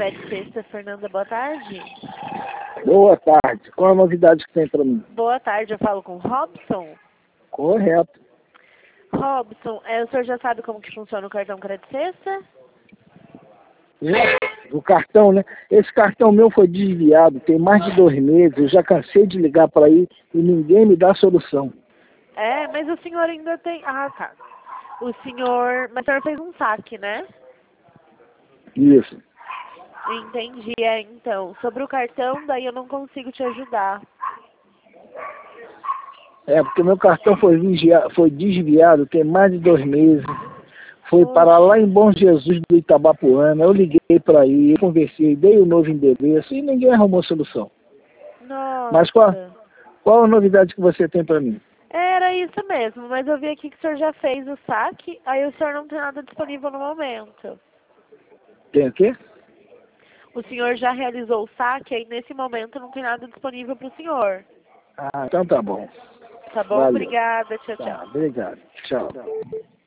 Crédito Sexta, Fernanda, boa tarde. Boa tarde. Qual a novidade que tem para mim? Boa tarde, eu falo com o Robson. Correto. Robson, o senhor já sabe como que funciona o cartão Crédito Sexta? O cartão, né? Esse cartão meu foi desviado tem mais de 2 meses. Eu já cansei de ligar para aí e ninguém me dá solução. Mas o senhor ainda tem... Ah, tá. Mas o senhor fez um saque, né? Isso. Entendi, então. Sobre o cartão, daí eu não consigo te ajudar. Porque meu cartão foi desviado tem mais de 2 meses. Foi para lá em Bom Jesus do Itabapuana. Eu liguei para aí, eu conversei, dei o novo endereço e ninguém arrumou solução. Nossa. Mas qual a novidade que você tem para mim? Era isso mesmo, mas eu vi aqui que o senhor já fez o saque, aí o senhor não tem nada disponível no momento. Tem o quê? O senhor já realizou o saque, aí nesse momento não tem nada disponível para o senhor. Ah, então tá bom. Tá bom? Valeu. Obrigada. Tchau, tchau. Tá, obrigado. Tchau.